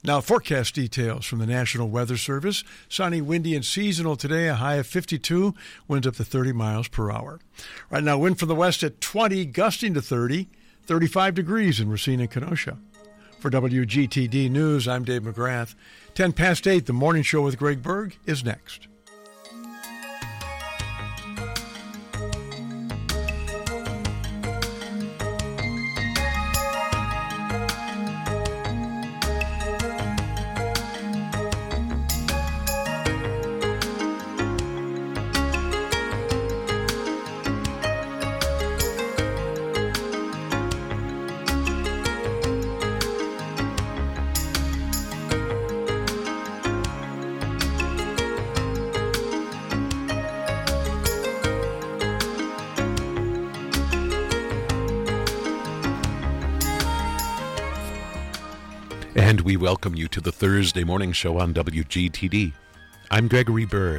Now, forecast details from the National Weather Service. Sunny, windy, and seasonal today, a high of 52, winds up to 30 miles per hour. Right now, wind from the west at 20, gusting to 30, 35 degrees in Racine and Kenosha. For WGTD News, I'm Dave McGrath. 10 past 8, the morning show with Greg Berg is next. And we welcome you to the Thursday morning show on WGTD. I'm Gregory Berg.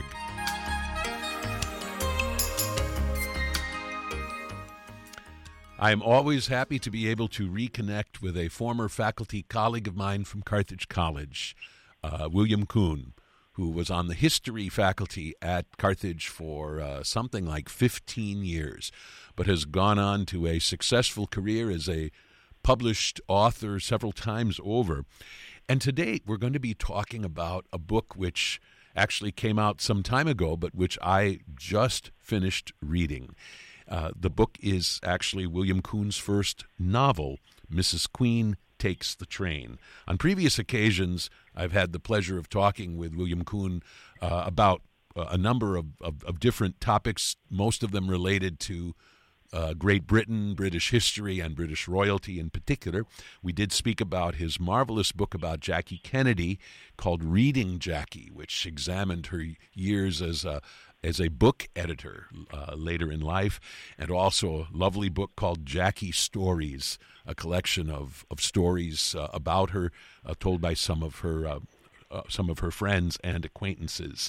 I'm always happy to be able to reconnect with a former faculty colleague of mine from Carthage College, William Kuhn, who was on the history faculty at Carthage for something like 15 years, but has gone on to a successful career as a published author several times over. And today we're going to be talking about a book which actually came out some time ago, but which I just finished reading. The book is actually William Kuhn's first novel, Mrs. Queen Takes the Train. On previous occasions, I've had the pleasure of talking with William Kuhn about a number of different topics, most of them related to Great Britain, British history, and British royalty in particular. We did speak about his marvelous book about Jackie Kennedy called Reading Jackie, which examined her years as a book editor later in life, and also a lovely book called Jackie Stories, a collection of stories about her told by some of her friends and acquaintances.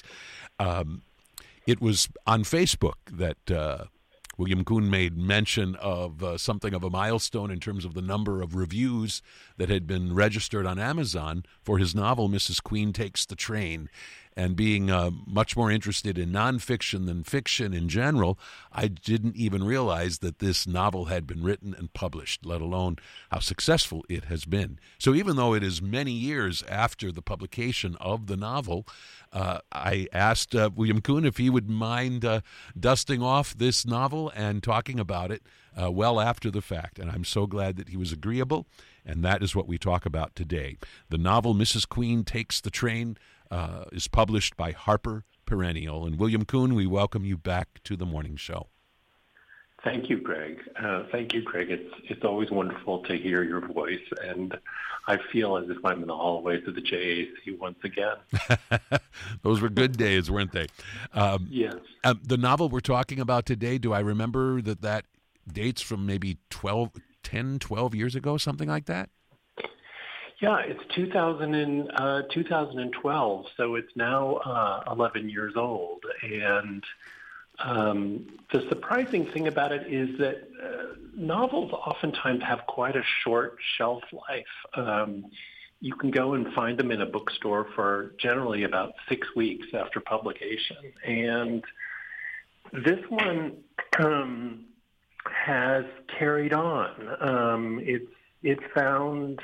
It was on Facebook that William Kuhn made mention of something of a milestone in terms of the number of reviews that had been registered on Amazon for his novel, Mrs. Queen Takes the Train. And being much more interested in nonfiction than fiction in general, I didn't even realize that this novel had been written and published, let alone how successful it has been. So even though it is many years after the publication of the novel, I asked William Kuhn if he would mind dusting off this novel and talking about it well after the fact. And I'm so glad that he was agreeable, and that is what we talk about today. The novel Mrs. Queen Takes the Train is published by Harper Perennial. And William Kuhn, we welcome you back to the morning show. Thank you, Greg. It's always wonderful to hear your voice, and I feel as if I'm in the hallways of the JAC once again. Those were good days, weren't they? Yes. The novel we're talking about today, do I remember that dates from maybe 12 years ago, something like that? Yeah, it's 2012, so it's now 11 years old. And the surprising thing about it is that novels oftentimes have quite a short shelf life. You can go and find them in a bookstore for generally about 6 weeks after publication. And this one has carried on. It found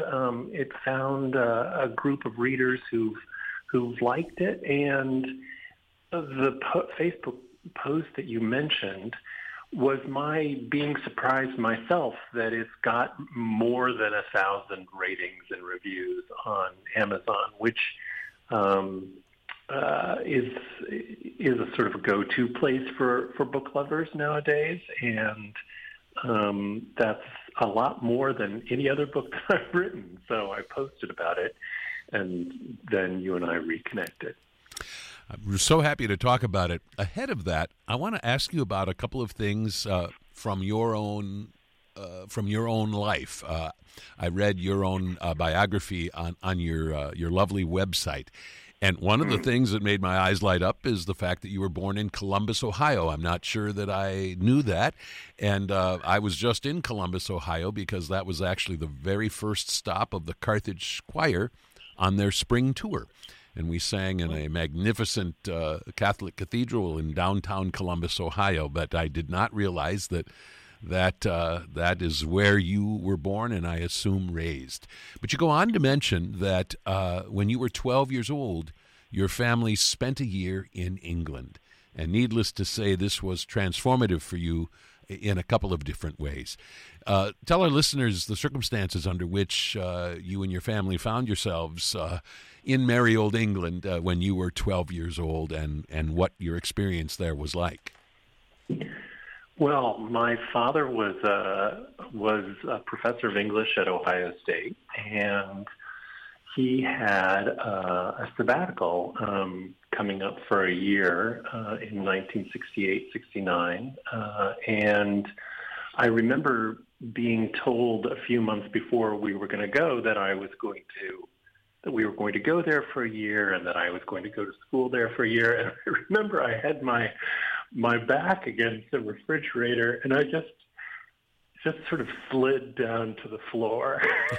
a group of readers who've liked it, and the Facebook post that you mentioned was my being surprised myself that it's got more than 1,000 ratings and reviews on Amazon, which is a sort of a go-to place for book lovers nowadays, and that's a lot more than any other book that I've written. So I posted about it, and then you and I reconnected. I'm so happy to talk about it. Ahead of that, I want to ask you about a couple of things from your own life. I read your own biography on your lovely website. And one of the things that made my eyes light up is the fact that you were born in Columbus, Ohio. I'm not sure that I knew that. And I was just in Columbus, Ohio, because that was actually the very first stop of the Carthage Choir on their spring tour. And we sang in a magnificent Catholic cathedral in downtown Columbus, Ohio. But I did not realize that is where you were born and I assume raised. But you go on to mention that when you were 12 years old, your family spent a year in England. And needless to say, this was transformative for you in a couple of different ways. Tell our listeners the circumstances under which you and your family found yourselves in merry old England when you were 12 years old, and what your experience there was like. Well, my father was a professor of English at Ohio State, and he had a sabbatical coming up for a year in 1968-69, and I remember being told a few months before we were going to go that we were going to go there for a year and that I was going to go to school there for a year. And I remember I had my back against the refrigerator, and I just sort of slid down to the floor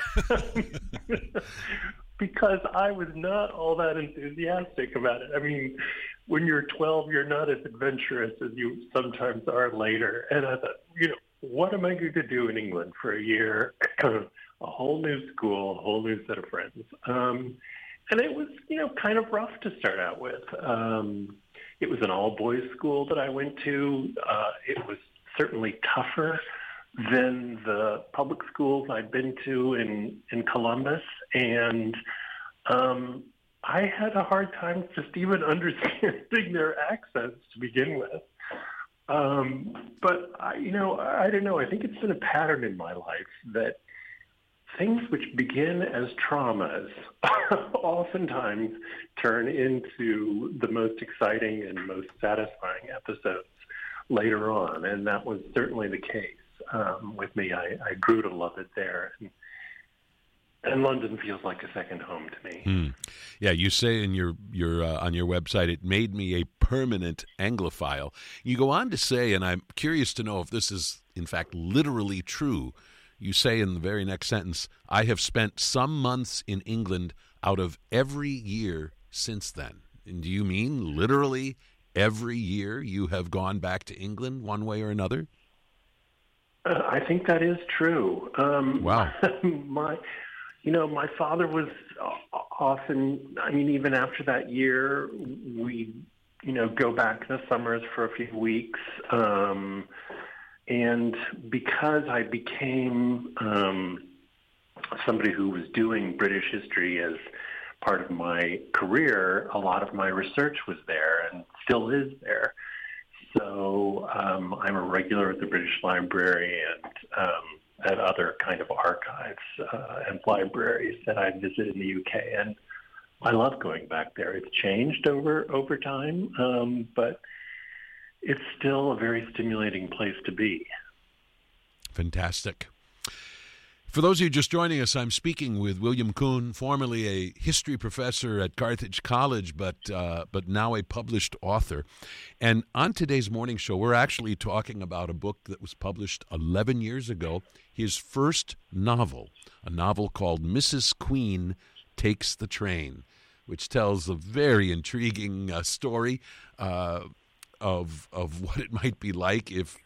because I was not all that enthusiastic about it. I mean, when you're 12, you're not as adventurous as you sometimes are later. And I thought, what am I going to do in England for a year? A whole new school, a whole new set of friends. And it was, kind of rough to start out with. It was an all-boys school that I went to. It was certainly tougher than the public schools I'd been to in Columbus. And I had a hard time just even understanding their accents to begin with. But I don't know. I think it's been a pattern in my life that things which begin as traumas oftentimes turn into the most exciting and most satisfying episodes later on. And that was certainly the case with me. I grew to love it there. And London feels like a second home to me. Yeah, you say in your on your website, it made me a permanent Anglophile. You go on to say, and I'm curious to know if this is in fact literally true. You say in the very next sentence, I have spent some months in England out of every year since then. And do you mean literally every year you have gone back to England one way or another? I think that is true. Wow. My father was often, even after that year, we, go back in the summers for a few weeks. And because I became somebody who was doing British history as part of my career, a lot of my research was there and still is there. So I'm a regular at the British Library and at other kind of archives and libraries that I visit in the UK. And I love going back there. It's changed over time, but it's still a very stimulating place to be. Fantastic. For those of you just joining us, I'm speaking with William Kuhn, formerly a history professor at Carthage College, but now a published author. And on today's morning show, we're actually talking about a book that was published 11 years ago, his first novel, a novel called Mrs. Queen Takes the Train, which tells a very intriguing story of what it might be like if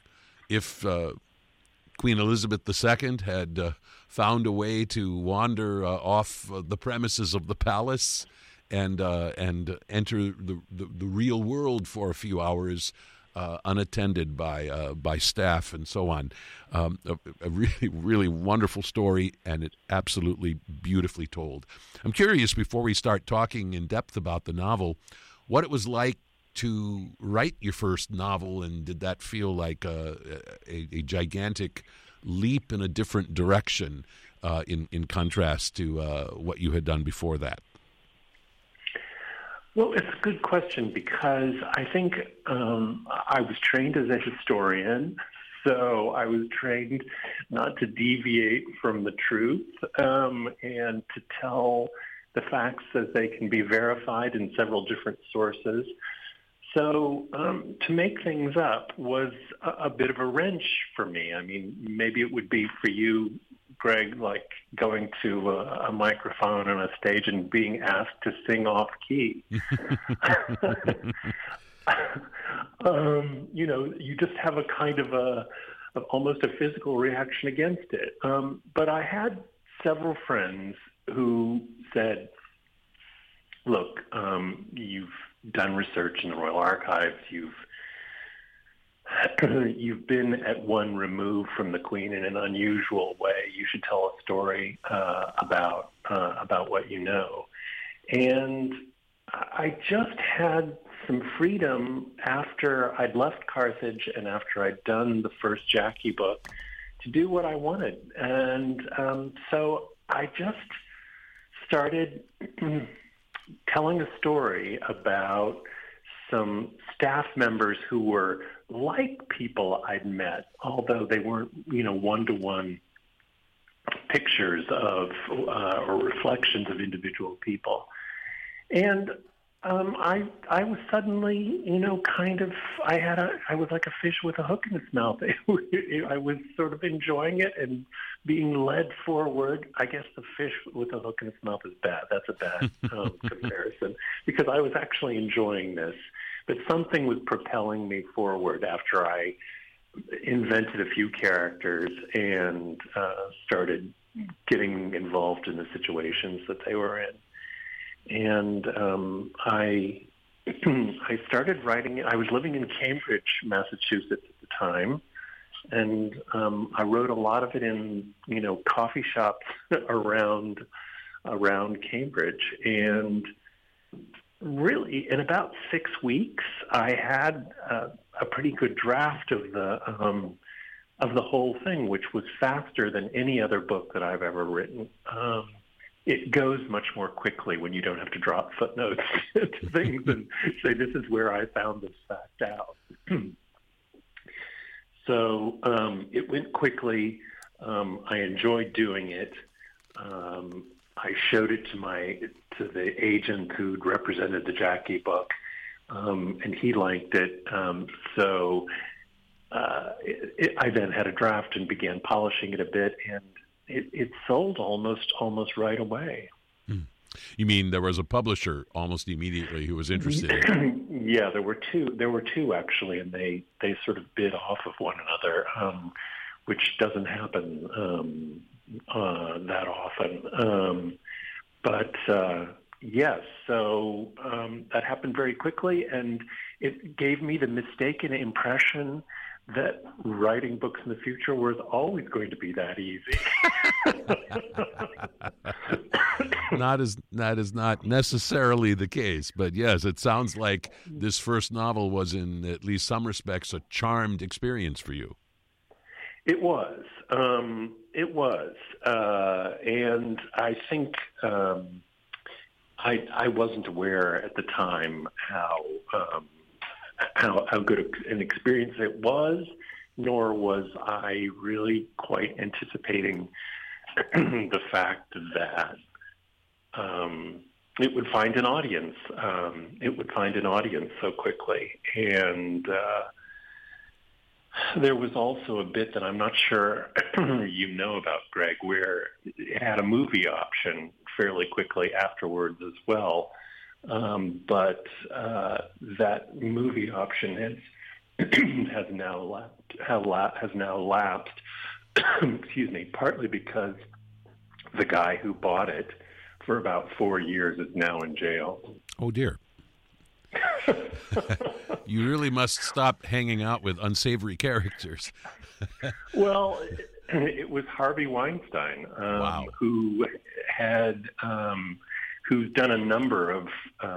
Queen Elizabeth II had found a way to wander off the premises of the palace and enter the real world for a few hours, unattended by staff and so on. A really, really wonderful story, and it absolutely beautifully told. I'm curious, before we start talking in depth about the novel, what it was like to write your first novel, and did that feel like a gigantic leap in a different direction in contrast to what you had done before that? Well, it's a good question because I think I was trained as a historian, so I was trained not to deviate from the truth and to tell the facts as they can be verified in several different sources. So to make things up was a bit of a wrench for me. I mean, maybe it would be for you Greg, like going to a microphone on a stage and being asked to sing off key. You just have a kind of almost a physical reaction against it. But I had several friends who said, look, you've done research in the Royal Archives, you've been at one remove from the Queen in an unusual way. You should tell a story about what you know. And I just had some freedom after I'd left Carthage and after I'd done the first Jackie book to do what I wanted. And so I just started telling a story about some staff members who were like people I'd met, although they weren't, one-to-one pictures of or reflections of individual people. And I was suddenly, I was like a fish with a hook in its mouth. I was sort of enjoying it and being led forward. I guess the fish with a hook in its mouth is bad. That's a bad comparison, because I was actually enjoying this. But something was propelling me forward after I invented a few characters and started getting involved in the situations that they were in. And I started writing. I was living in Cambridge, Massachusetts at the time, and I wrote a lot of it in coffee shops around Cambridge. And really, in about 6 weeks, I had a pretty good draft of the whole thing, which was faster than any other book that I've ever written. It goes much more quickly when you don't have to drop footnotes to things and say, this is where I found this fact out. So it went quickly. I enjoyed doing it. I showed it to the agent who'd represented the Jackie book, and he liked it. I then had a draft and began polishing it a bit, and it sold almost right away. You mean there was a publisher almost immediately who was interested in it? Yeah, there were two actually, and they sort of bid off of one another, which doesn't happen that often. But yes, so that happened very quickly, and it gave me the mistaken impression that writing books in the future was always going to be that easy. That is not necessarily the case, but yes, it sounds like this first novel was, in at least some respects, a charmed experience for you. It was. And I think I wasn't aware at the time how good an experience it was, nor was I really quite anticipating the fact that it would find an audience. It would find an audience so quickly. And there was also a bit that I'm not sure you know about, Greg, where it had a movie option fairly quickly afterwards as well. But that movie option has now lapsed. Excuse me, partly because the guy who bought it for about 4 years is now in jail. Oh dear. You really must stop hanging out with unsavory characters. Well, it was Harvey Weinstein, Wow. who had who's done a number of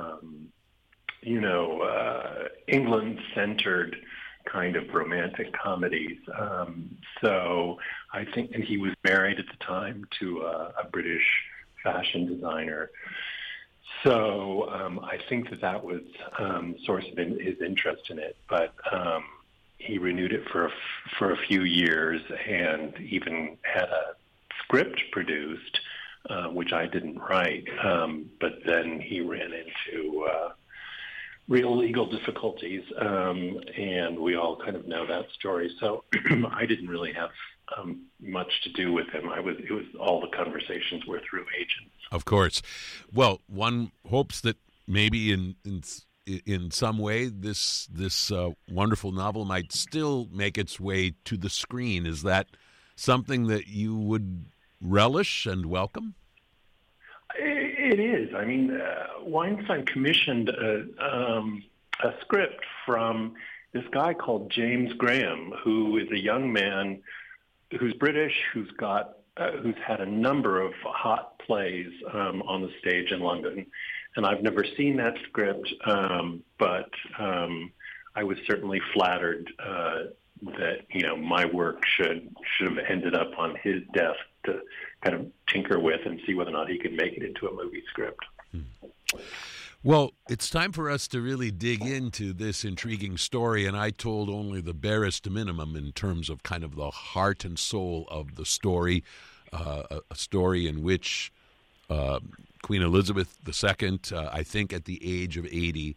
England-centered kind of romantic comedies. So I think, and he was married at the time to a British fashion designer. So I think that was source of his interest in it. But he renewed it for a few years and even had a script produced, which I didn't write. But then he ran into real legal difficulties, and we all kind of know that story. So I didn't really have much to do with him. It was all the conversations were through agents. Of course. Well, one hopes that maybe in some way this wonderful novel might still make its way to the screen. Is that something that you would relish and welcome? It is. I mean, Weinstein commissioned a script from this guy called James Graham, who is a young man who's British, who's had a number of hot plays on the stage in London. And I've never seen that script, but I was certainly flattered that my work should have ended up on his desk to kind of tinker with and see whether or not he could make it into a movie script. Well, it's time for us to really dig into this intriguing story, and I told only the barest minimum in terms of kind of the heart and soul of the story, a story in which Queen Elizabeth II, I think at the age of 80,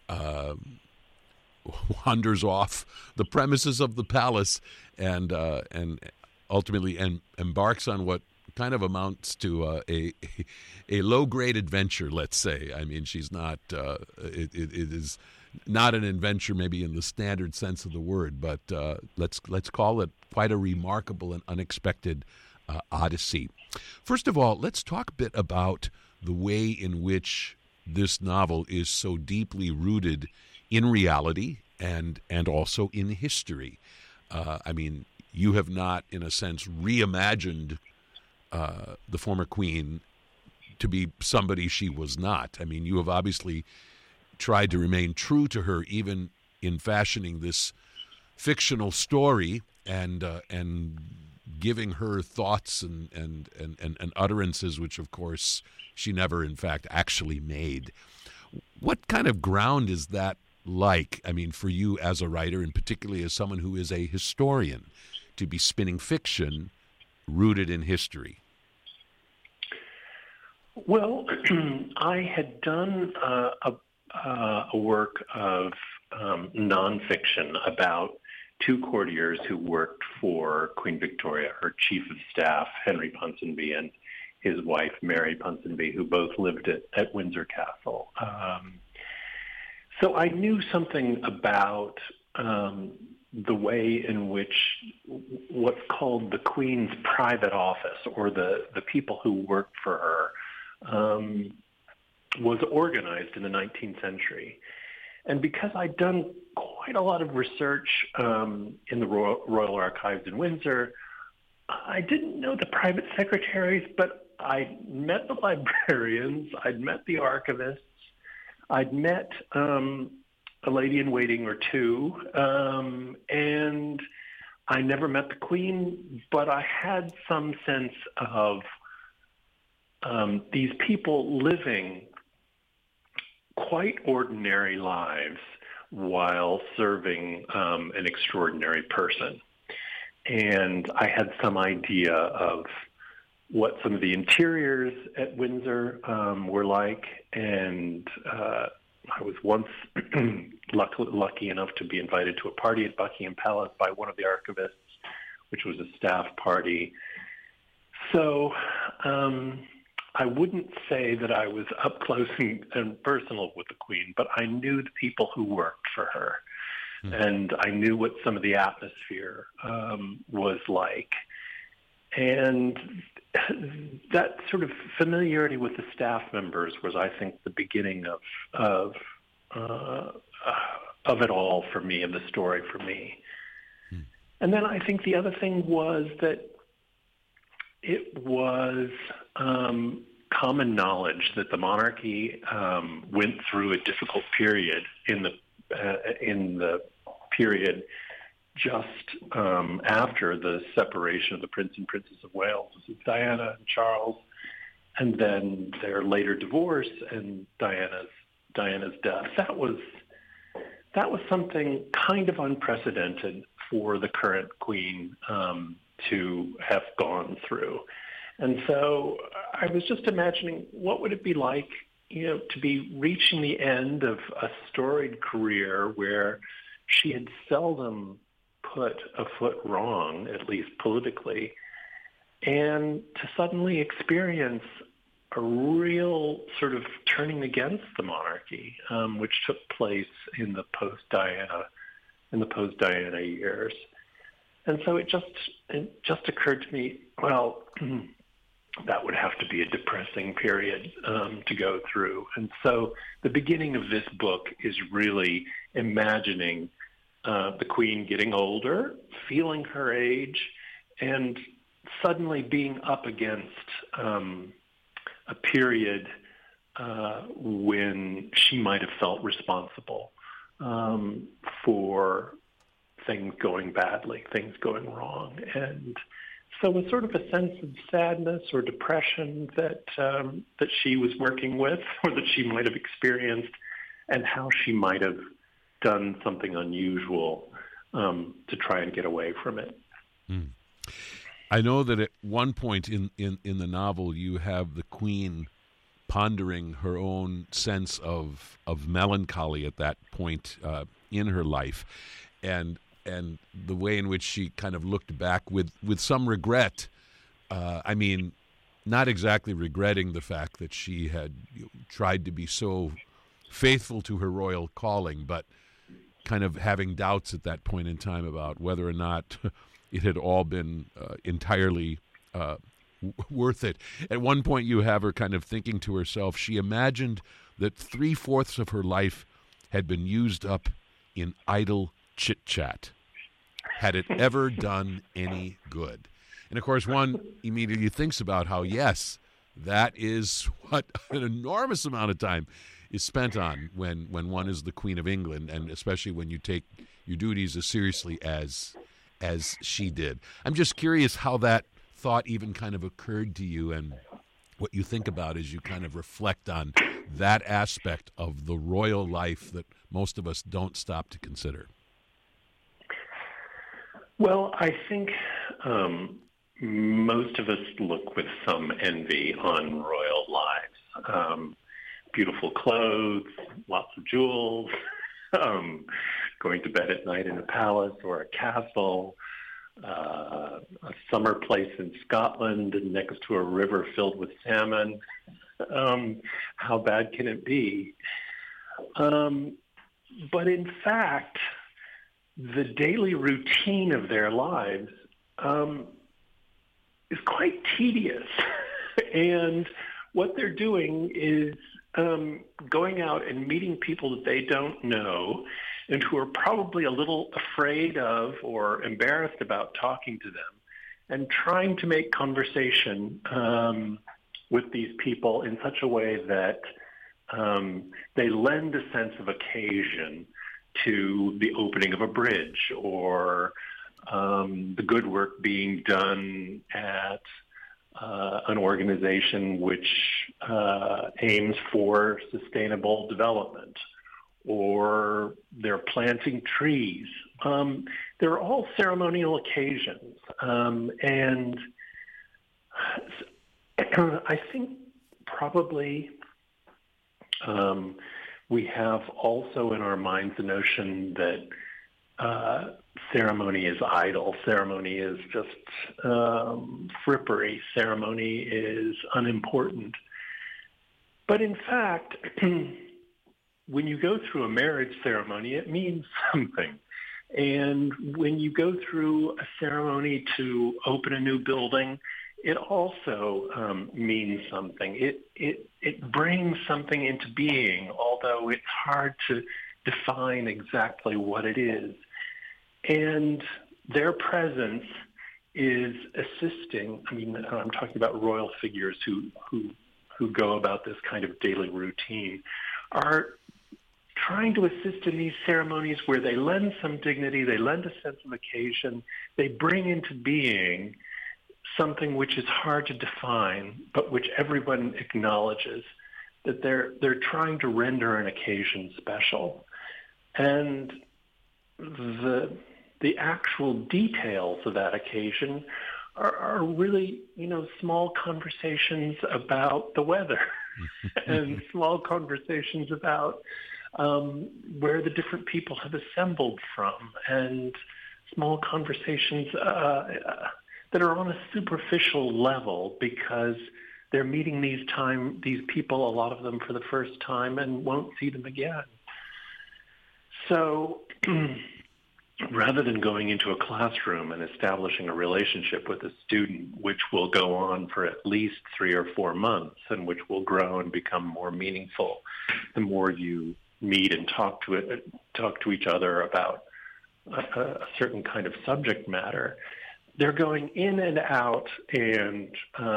wanders off the premises of the palace and ultimately embarks on what kind of amounts to a low-grade adventure, let's say. I mean, she's not. It is not an adventure, maybe in the standard sense of the word, but let's call it quite a remarkable and unexpected odyssey. First of all, let's talk a bit about the way in which this novel is so deeply rooted in reality and also in history. I mean, you have not, in a sense, reimagined the former queen to be somebody she was not. I mean, you have obviously tried to remain true to her, even in fashioning this fictional story and giving her thoughts and utterances, which, of course, she never, in fact, actually made. What kind of ground is that like? I mean, for you as a writer, and particularly as someone who is a historian, to be spinning fiction rooted in history? Well, I had done a work of nonfiction about two courtiers who worked for Queen Victoria, her chief of staff, Henry Ponsonby, and his wife, Mary Ponsonby, who both lived at Windsor Castle. So I knew something about the way in which what's called the Queen's private office, or the people who worked for her, was organized in the 19th century. And because I'd done quite a lot of research in the Royal Archives in Windsor, I didn't know the private secretaries, but I met the librarians, I'd met the archivists, I'd met a lady-in-waiting or two, and I never met the Queen, but I had some sense of these people living quite ordinary lives while serving an extraordinary person. And I had some idea of what some of the interiors at Windsor were like, and I was once lucky enough to be invited to a party at Buckingham Palace by one of the archivists, which was a staff party. So I wouldn't say that I was up close and personal with the Queen, but I knew the people who worked for her. And I knew what some of the atmosphere was like. And that sort of familiarity with the staff members was, I think, the beginning of it all for me, of the story for me. And then I think the other thing was that it was common knowledge that the monarchy went through a difficult period in the period just after the separation of the Prince and Princess of Wales. This is Diana and Charles, and then their later divorce and Diana's death. That was something kind of unprecedented for the current Queen to have gone through. And so I was just imagining, what would it be like, to be reaching the end of a storied career where she had seldom put a foot wrong, at least politically, and to suddenly experience a real sort of turning against the monarchy, which took place in the post-Diana years. And so it just occurred to me, well, that would have to be a depressing period to go through. And so the beginning of this book is really imagining the Queen getting older, feeling her age, and suddenly being up against a period when she might have felt responsible for things going badly, things going wrong. And so it was sort of a sense of sadness or depression that she was working with, or that she might have experienced, and how she might have done something unusual to try and get away from it. Mm. I know that at one point in the novel you have the Queen pondering her own sense of melancholy at that point in her life, and the way in which she kind of looked back with some regret. I mean, not exactly regretting the fact that she had tried to be so faithful to her royal calling, but kind of having doubts at that point in time about whether or not it had all been entirely worth it. At one point you have her kind of thinking to herself, she imagined that 3/4 of her life had been used up in idle chit-chat. Had it ever done any good? And of course, one immediately thinks about how, yes, that is what an enormous amount of time is spent on when one is the Queen of England, and especially when you take your duties as seriously as she did. I'm just curious how that thought even kind of occurred to you, and what you think about as you kind of reflect on that aspect of the royal life that most of us don't stop to consider. Well, I think most of us look with some envy on royal lives. Beautiful clothes, lots of jewels, going to bed at night in a palace or a castle, a summer place in Scotland next to a river filled with salmon. How bad can it be? But in fact, the daily routine of their lives is quite tedious. And what they're doing is going out and meeting people that they don't know and who are probably a little afraid of or embarrassed about talking to them, and trying to make conversation with these people in such a way that they lend a sense of occasion to the opening of a bridge, or the good work being done at an organization which aims for sustainable development, or they're planting trees. They're all ceremonial occasions. And I think probably we have also in our minds the notion that ceremony is idle. Ceremony is just frippery. Ceremony is unimportant. But in fact, when you go through a marriage ceremony, it means something. And when you go through a ceremony to open a new building, it also means something. It brings something into being, although it's hard to define exactly what it is. And their presence is assisting. I mean, I'm talking about royal figures who go about this kind of daily routine, are trying to assist in these ceremonies where they lend some dignity, they lend a sense of occasion, they bring into being something which is hard to define, but which everyone acknowledges, that they're trying to render an occasion special. And the actual details of that occasion are really, small conversations about the weather and small conversations about where the different people have assembled from, and small conversations that are on a superficial level because they're meeting these people, a lot of them for the first time, and won't see them again. So rather than going into a classroom and establishing a relationship with a student, which will go on for at least 3 or 4 months and which will grow and become more meaningful the more you meet and talk to each other about a certain kind of subject matter, they're going in and out and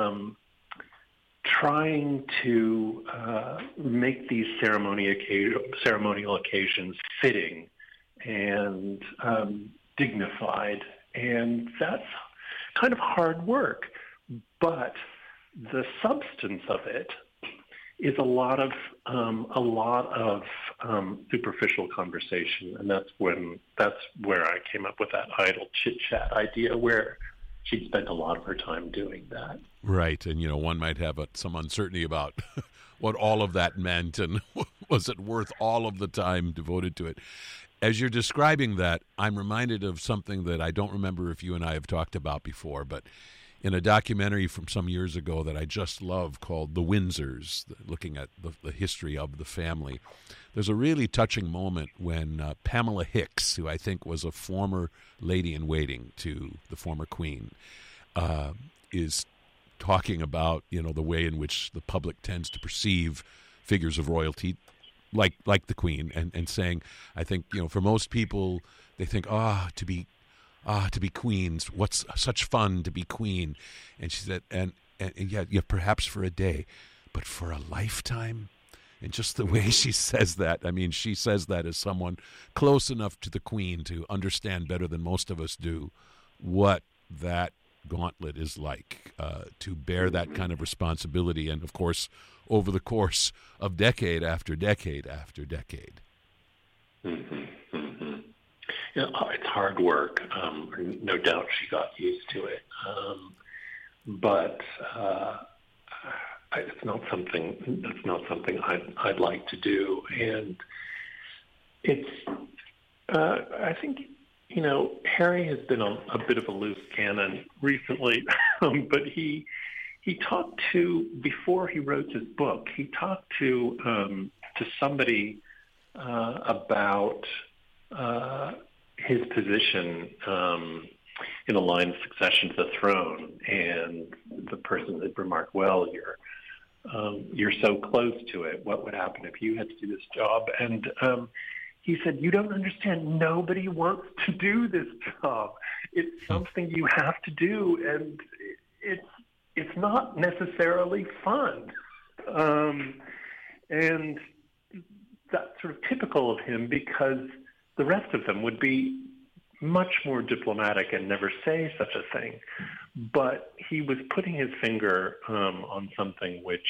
trying to make these ceremonial occasions fitting and dignified, and that's kind of hard work. But the substance of it is a lot of superficial conversation, and that's where I came up with that idle chit chat idea, where she'd spent a lot of her time doing that. Right, and one might have some uncertainty about what all of that meant, and was it worth all of the time devoted to it? As you're describing that, I'm reminded of something that I don't remember if you and I have talked about before, but in a documentary from some years ago that I just love called The Windsors, looking at the history of the family, there's a really touching moment when Pamela Hicks, who I think was a former lady-in-waiting to the former queen, is talking about the way in which the public tends to perceive figures of royalty like the queen, and saying, I think for most people they think to be queens, what's such fun to be queen, and she said, and yeah, perhaps for a day, but for a lifetime. And just the way she says that, I mean, she says that as someone close enough to the queen to understand better than most of us do what that gauntlet is like, to bear that kind of responsibility, and of course over the course of decade after decade after decade. Mm-hmm, mm-hmm. It's hard work. No doubt she got used to it, but it's not something I'd like to do. And it's I think Harry has been a bit of a loose cannon recently, but he talked to, before he wrote his book, he talked to somebody about his position in a line of succession to the throne, and the person had remarked, "Well, you're so close to it. What would happen if you had to do this job?" And he said, "You don't understand. Nobody wants to do this job. It's something you have to do, and it's not necessarily fun." And that's sort of typical of him, because the rest of them would be much more diplomatic and never say such a thing. But he was putting his finger on something which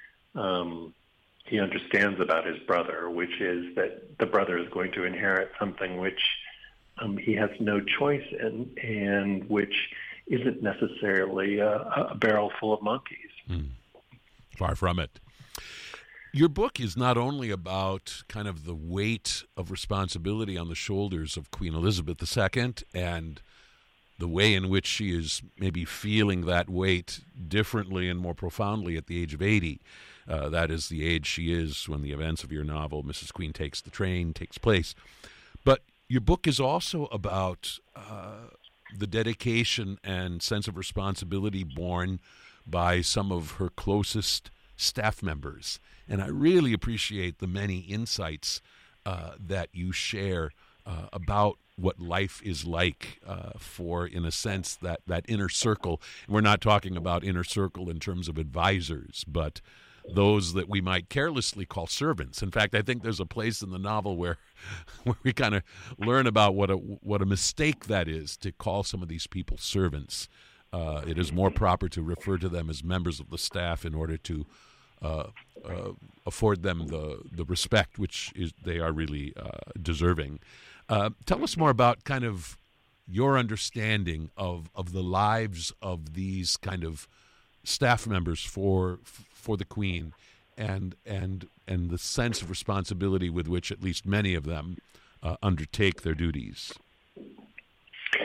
he understands about his brother, which is that the brother is going to inherit something which he has no choice in, and which isn't necessarily a barrel full of monkeys. Far from it. Your book is not only about kind of the weight of responsibility on the shoulders of Queen Elizabeth II and the way in which she is maybe feeling that weight differently and more profoundly at the age of 80. That is the age she is when the events of your novel, Mrs. Queen Takes the Train, takes place. But your book is also about the dedication and sense of responsibility borne by some of her closest staff members. And I really appreciate the many insights that you share about what life is like for, in a sense, that inner circle. And we're not talking about inner circle in terms of advisors, but those that we might carelessly call servants. In fact, I think there's a place in the novel where we kind of learn about what a mistake that is, to call some of these people servants. It is more proper to refer to them as members of the staff in order to afford them the respect which they are really deserving. Tell us more about kind of your understanding of the lives of these kind of staff members for the Queen, and the sense of responsibility with which at least many of them undertake their duties.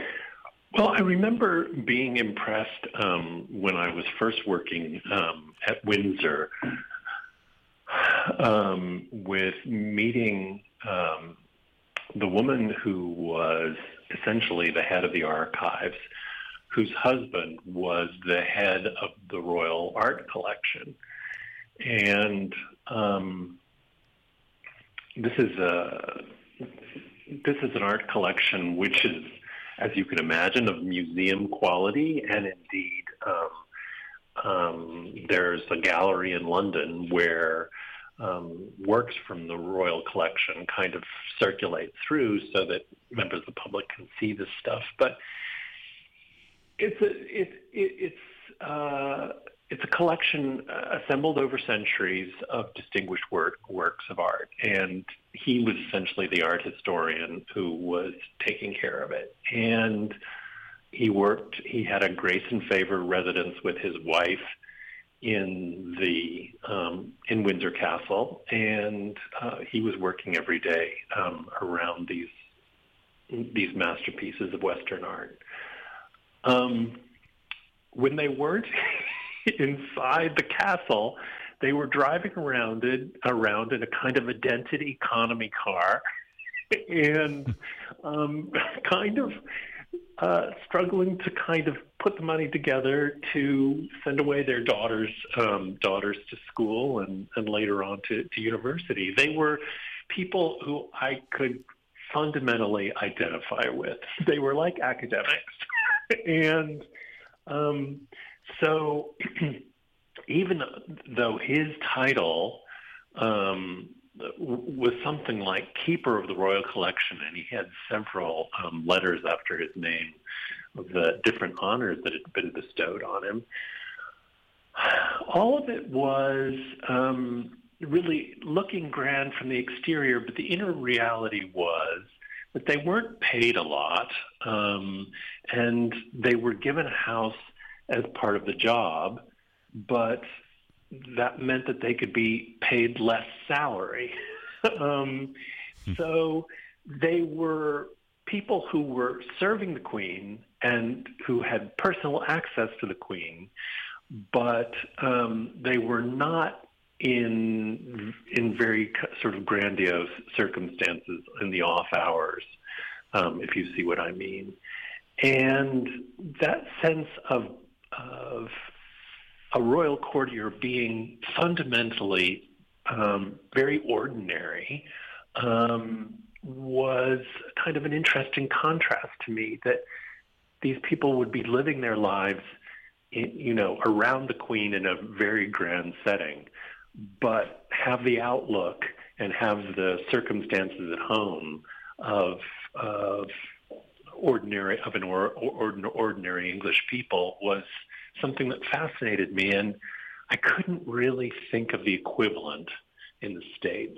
Well, I remember being impressed when I was first working at Windsor with meeting the woman who was essentially the head of the archives, whose husband was the head of the Royal Art Collection. And this is an art collection which is, as you can imagine, of museum quality, and indeed there's a gallery in London where works from the Royal Collection kind of circulate through so that members of the public can see this stuff. But it's a collection assembled over centuries of distinguished works of art, and he was essentially the art historian who was taking care of it. And he had a grace and favor residence with his wife in Windsor Castle, and he was working every day around these masterpieces of Western art. When they weren't inside the castle, they were driving around in a kind of identity economy car, and kind of struggling to kind of put the money together to send away their daughters to school and later on to university. They were people who I could fundamentally identify with. They were like academics. And so even though his title was something like Keeper of the Royal Collection, and he had several letters after his name of the different honors that had been bestowed on him, all of it was really looking grand from the exterior, but the inner reality was that they weren't paid a lot, and they were given a house as part of the job, but that meant that they could be paid less salary. So they were people who were serving the Queen and who had personal access to the Queen, but they were not in very sort of grandiose circumstances in the off hours, if you see what I mean. And that sense of a royal courtier being fundamentally very ordinary was kind of an interesting contrast to me, that these people would be living their lives around the Queen in a very grand setting, but have the outlook and have the circumstances at home of ordinary English people was something that fascinated me, and I couldn't really think of the equivalent in the States.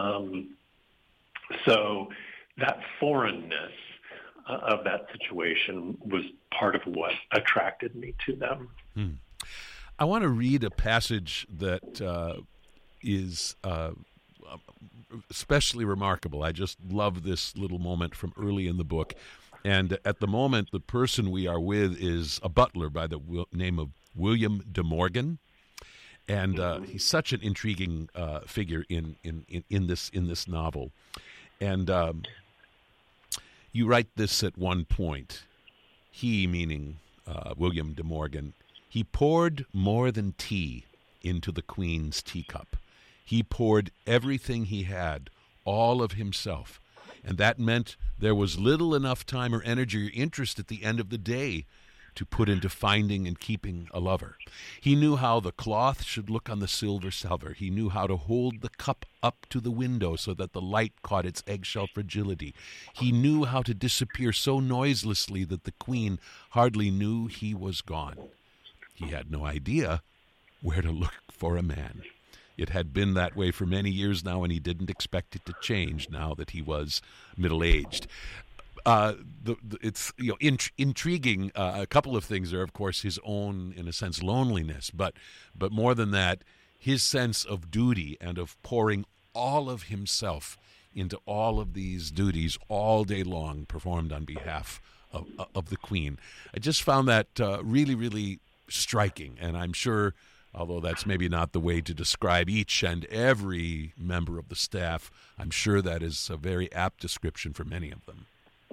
So that foreignness of that situation was part of what attracted me to them. I want to read a passage that is especially remarkable. I just love this little moment from early in the book. And at the moment, the person we are with is a butler by the name of William de Morgan, and he's such an intriguing figure in this novel. And you write this at one point. He, meaning William de Morgan, he poured more than tea into the Queen's teacup. He poured everything he had, all of himself. And that meant there was little enough time or energy or interest at the end of the day to put into finding and keeping a lover. He knew how the cloth should look on the silver salver. He knew how to hold the cup up to the window so that the light caught its eggshell fragility. He knew how to disappear so noiselessly that the Queen hardly knew he was gone. He had no idea where to look for a man. It had been that way for many years now, and he didn't expect it to change now that he was middle-aged. It's intriguing. A couple of things are, of course, his own, in a sense, loneliness, but more than that, his sense of duty and of pouring all of himself into all of these duties all day long performed on behalf of the Queen. I just found that really, really striking, and I'm sure, although that's maybe not the way to describe each and every member of the staff, I'm sure that is a very apt description for many of them.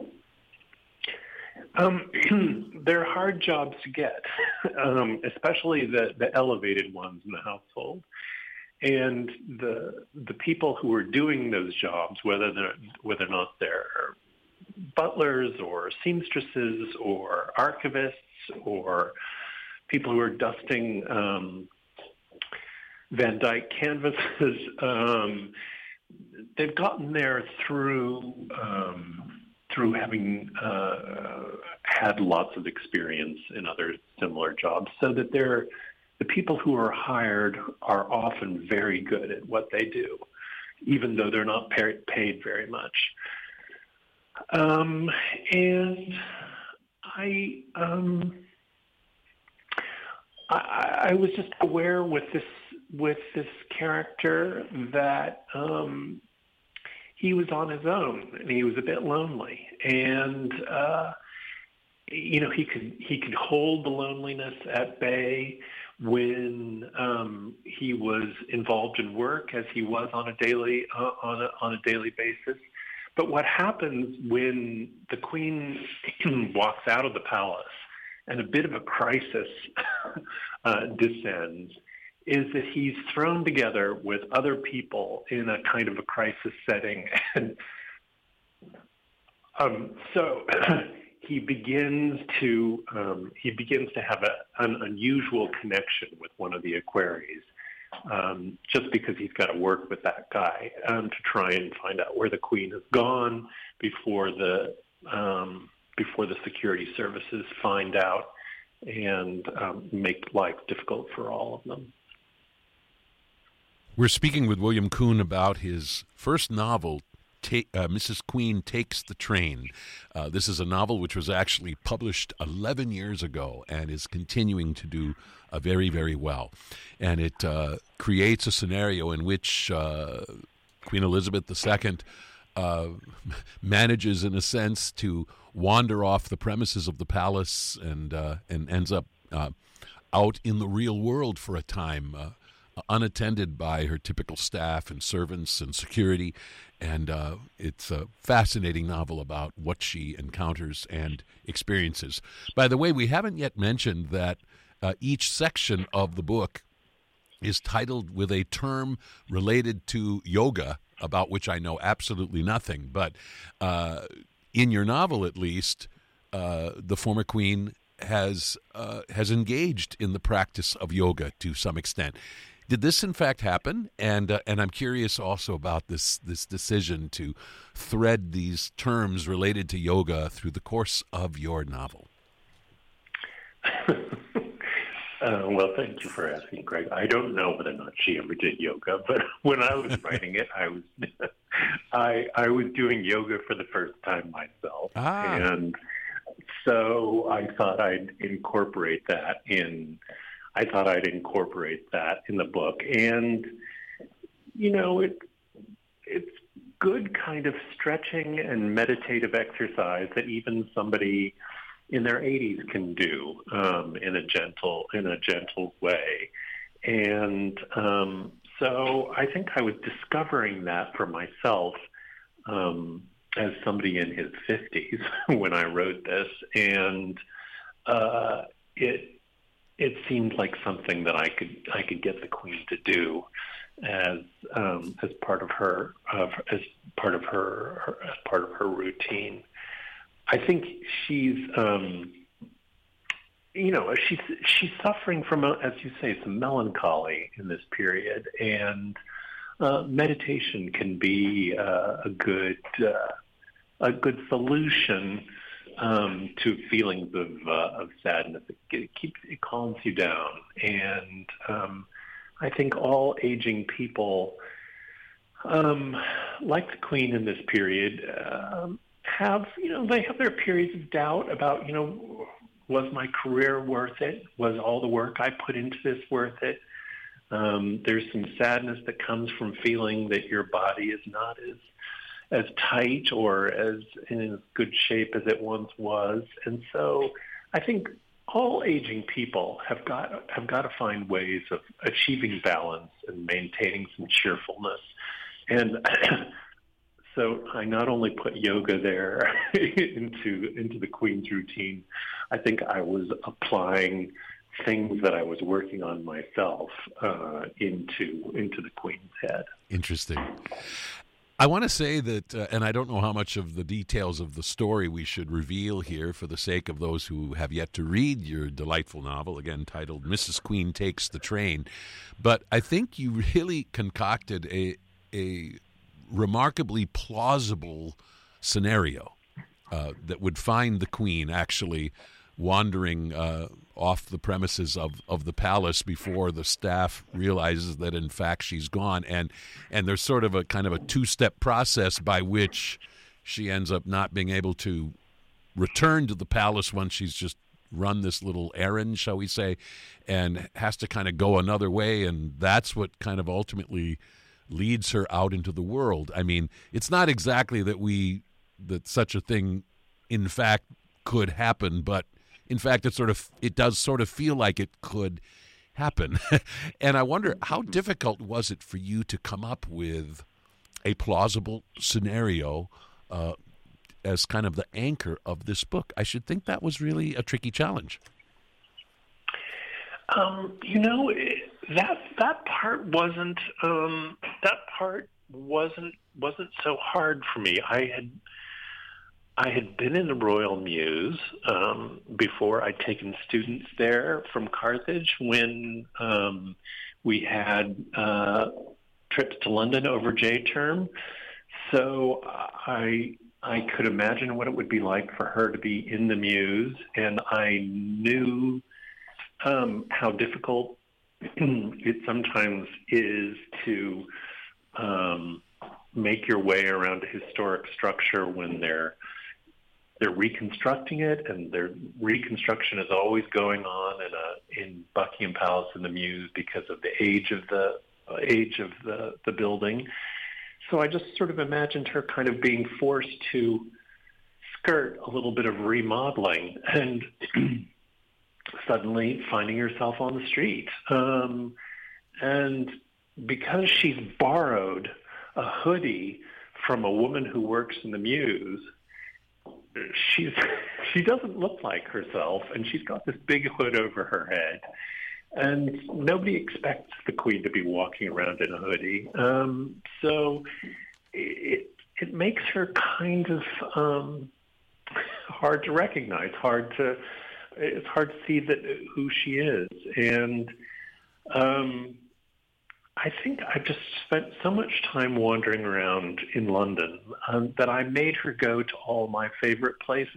They're hard jobs to get, especially the elevated ones in the household. And the people who are doing those jobs, whether or not they're butlers or seamstresses or archivists or people who are dusting Van Dyck canvases, they've gotten there through having had lots of experience in other similar jobs, so that the people who are hired are often very good at what they do, even though they're not paid very much. And I was just aware with this character that he was on his own and he was a bit lonely, and he could hold the loneliness at bay when he was involved in work, as he was on a daily basis. But what happens when the Queen walks out of the palace and a bit of a crisis descends is that he's thrown together with other people in a kind of a crisis setting. And so he begins to have an unusual connection with one of the equerries, just because he's got to work with that guy to try and find out where the Queen has gone before the security services find out and make life difficult for all of them. We're speaking with William Kuhn about his first novel, Mrs. Queen Takes the Train. This is a novel which was actually published 11 years ago and is continuing to do very, very well. And it creates a scenario in which Queen Elizabeth II manages, in a sense, to wander off the premises of the palace and ends up out in the real world for a time, unattended by her typical staff and servants and security. And it's a fascinating novel about what she encounters and experiences. By the way, we haven't yet mentioned that each section of the book is titled with a term related to yoga, about which I know absolutely nothing. But in your novel, at least, the former Queen has engaged in the practice of yoga to some extent. Did this in fact happen? And I'm curious also about this decision to thread these terms related to yoga through the course of your novel. Well, thank you for asking, Greg. I don't know whether or not she ever did yoga, but when I was writing it, I was doing yoga for the first time myself, and so I thought I'd incorporate that in the book. And it's good kind of stretching and meditative exercise that even somebody in their 80s can do in a gentle way. And so I think I was discovering that for myself as somebody in his 50s when I wrote this, and it seemed like something that I could get the Queen to do as part of her routine. I think she's she's suffering from, as you say, some melancholy in this period, and meditation can be a good solution to feelings of sadness. It calms you down, and I think all aging people, like the Queen in this period, have their periods of doubt about, was my career worth it? Was all the work I put into this worth it? There's some sadness that comes from feeling that your body is not as tight or as in as good shape as it once was. And so I think all aging people have got to find ways of achieving balance and maintaining some cheerfulness. And so I not only put yoga there into the Queen's routine, I think I was applying things that I was working on myself into the Queen's head. Interesting. I want to say that, and I don't know how much of the details of the story we should reveal here for the sake of those who have yet to read your delightful novel, again titled Mrs. Queen Takes the Train, but I think you really concocted a remarkably plausible scenario that would find the Queen actually wandering off the premises of the palace before the staff realizes that in fact she's gone, and there's sort of a kind of a two-step process by which she ends up not being able to return to the palace once she's just run this little errand, shall we say, and has to kind of go another way, and that's what kind of ultimately leads her out into the world. I mean, it's not exactly that such a thing in fact could happen, but in fact, it does sort of feel like it could happen. And I wonder, how difficult was it for you to come up with a plausible scenario as kind of the anchor of this book? I should think that was really a tricky challenge. That part wasn't so hard for me. I had been in the Royal Mews before. I'd taken students there from Carthage when we had trips to London over J-term. So I could imagine what it would be like for her to be in the Mews, and I knew how difficult it sometimes is to make your way around a historic structure when they're reconstructing it, and their reconstruction is always going on in Buckingham Palace in the Mews because of the age of the building. So I just sort of imagined her kind of being forced to skirt a little bit of remodeling and suddenly finding herself on the street. And because she's borrowed a hoodie from a woman who works in the Mews, she doesn't look like herself, and she's got this big hood over her head, and nobody expects the Queen to be walking around in a hoodie. So it makes her kind of hard to recognize, it's hard to see who she is. And I think I've just spent so much time wandering around in London that I made her go to all my favorite places.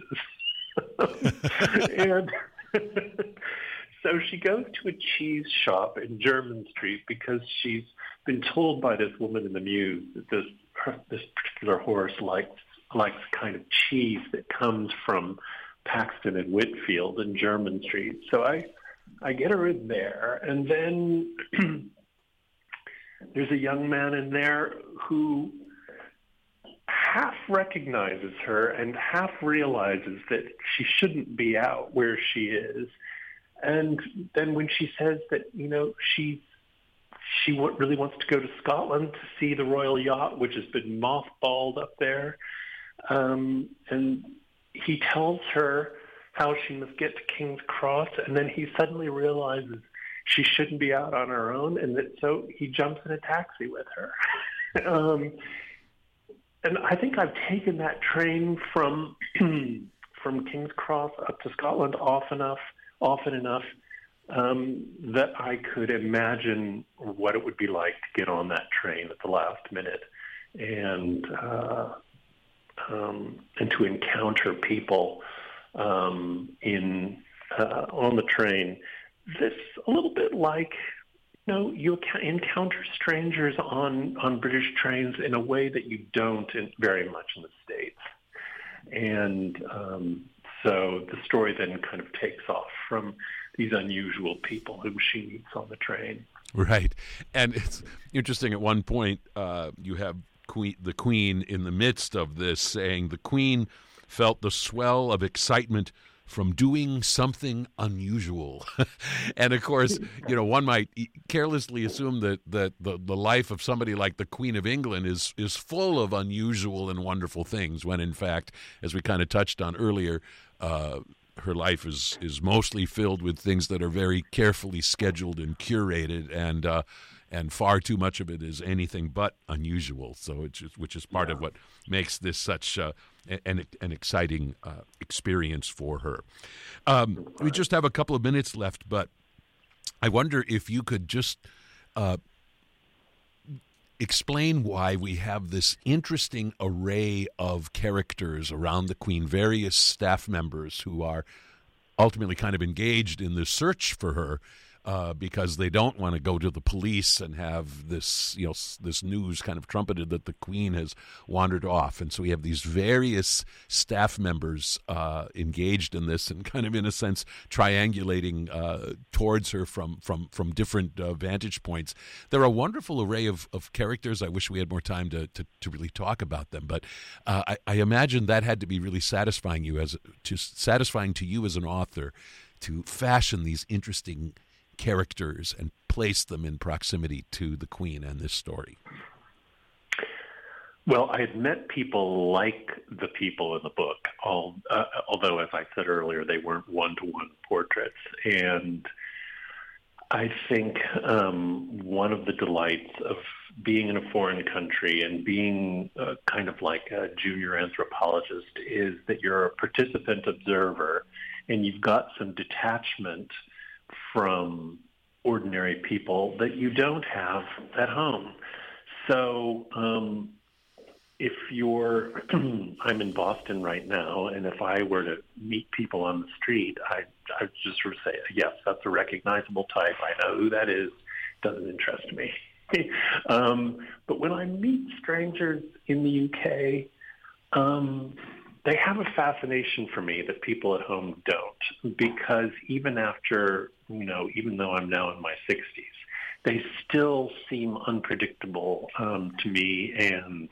And so she goes to a cheese shop in Jermyn Street because she's been told by this woman in the Mews that this particular horse likes kind of cheese that comes from Paxton and Whitfield in Jermyn Street. So I get her in there, and then there's a young man in there who half recognizes her and half realizes that she shouldn't be out where she is. And then when she says that, she really wants to go to Scotland to see the royal yacht, which has been mothballed up there, and he tells her how she must get to King's Cross, and then he suddenly realizes she shouldn't be out on her own, and so he jumps in a taxi with her. And I think I've taken that train from King's Cross up to Scotland often enough that I could imagine what it would be like to get on that train at the last minute and to encounter people on the train. This a little bit like, you encounter strangers on British trains in a way that you don't very much in the States. And so the story then kind of takes off from these unusual people whom she meets on the train. Right. And it's interesting, at one point you have Queen in the midst of this, saying the Queen felt the swell of excitement from doing something unusual. And of course, one might carelessly assume that the life of somebody like the Queen of England is full of unusual and wonderful things, when in fact, as we kind of touched on earlier, her life is mostly filled with things that are very carefully scheduled and curated, and far too much of it is anything but unusual. So which is part of what makes this such an exciting experience for her. We just have a couple of minutes left, but I wonder if you could just explain why we have this interesting array of characters around the Queen, various staff members who are ultimately kind of engaged in the search for her, because they don't want to go to the police and have this news kind of trumpeted that the Queen has wandered off. And so we have these various staff members engaged in this and kind of, in a sense, triangulating towards her from different vantage points. They're a wonderful array of characters. I wish we had more time to really talk about them. But I imagine that had to be really satisfying to you as an author, to fashion these interesting characters and place them in proximity to the Queen and this story. Well, I had met people like the people in the book, although, as I said earlier, they weren't one-to-one portraits. And I think one of the delights of being in a foreign country and being kind of like a junior anthropologist is that you're a participant observer, and you've got some detachment from ordinary people that you don't have at home. So if you're, I'm in Boston right now, and if I were to meet people on the street, I'd just sort of say, yes, that's a recognizable type. I know who that is. Doesn't interest me. But when I meet strangers in the UK, they have a fascination for me that people at home don't, because even though I'm now in my 60s, they still seem unpredictable to me, and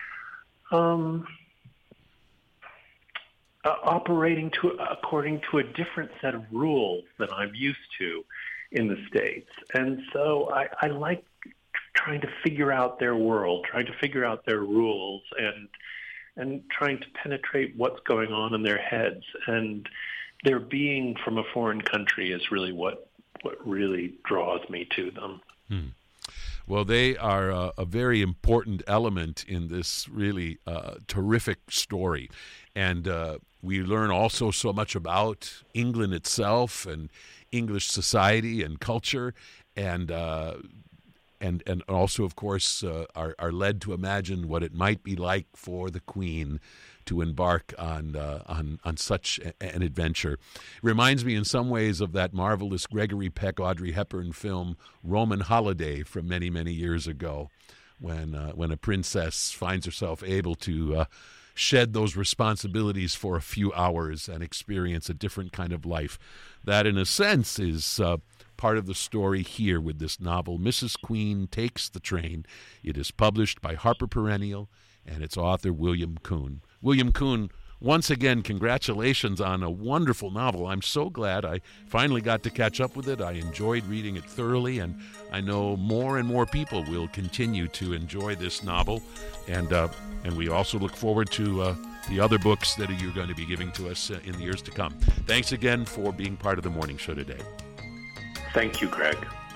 operating according to a different set of rules than I'm used to in the States. And so I like trying to figure out their world, trying to figure out their rules, and trying to penetrate what's going on in their heads. And their being from a foreign country is really what really draws me to them. Well, they are a very important element in this really terrific story. And we learn also so much about England itself and English society and culture, and also, of course, are led to imagine what it might be like for the Queen to embark on such an adventure. It reminds me in some ways of that marvelous Gregory Peck, Audrey Hepburn film Roman Holiday from many, many years ago, when a princess finds herself able to shed those responsibilities for a few hours and experience a different kind of life. That, in a sense, is part of the story here with this novel, Mrs. Queen Takes the Train. It is published by Harper Perennial, and its author, William Kuhn. William Kuhn, once again, congratulations on a wonderful novel. I'm so glad I finally got to catch up with it. I enjoyed reading it thoroughly, and I know more and more people will continue to enjoy this novel. And we also look forward to the other books that you're going to be giving to us in the years to come. Thanks again for being part of the morning show today. Thank you, Greg.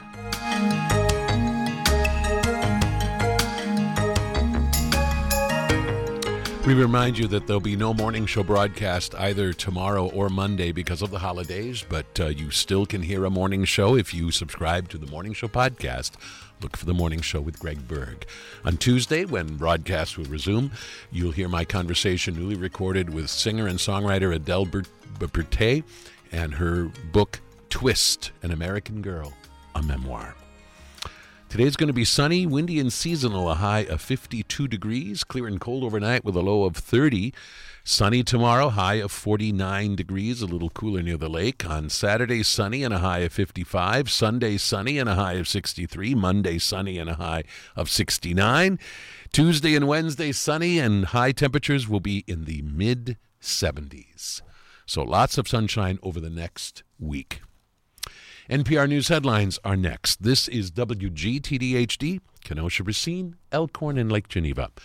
We remind you that there'll be no morning show broadcast either tomorrow or Monday because of the holidays, but you still can hear a morning show if you subscribe to the Morning Show podcast. Look for the Morning Show with Greg Berg. On Tuesday, when broadcasts will resume, you'll hear my conversation newly recorded with singer and songwriter Adele Berthet and her book, Twist, An American Girl, a Memoir. Today's going to be sunny, windy, and seasonal, a high of 52 degrees, clear and cold overnight with a low of 30. Sunny tomorrow, high of 49 degrees, a little cooler near the lake. On Saturday, sunny and a high of 55. Sunday, sunny and a high of 63. Monday, sunny and a high of 69. Tuesday and Wednesday, sunny, and high temperatures will be in the mid-70s. So lots of sunshine over the next week. NPR News headlines are next. This is WGTD-HD, Kenosha, Racine, Elkhorn, and Lake Geneva.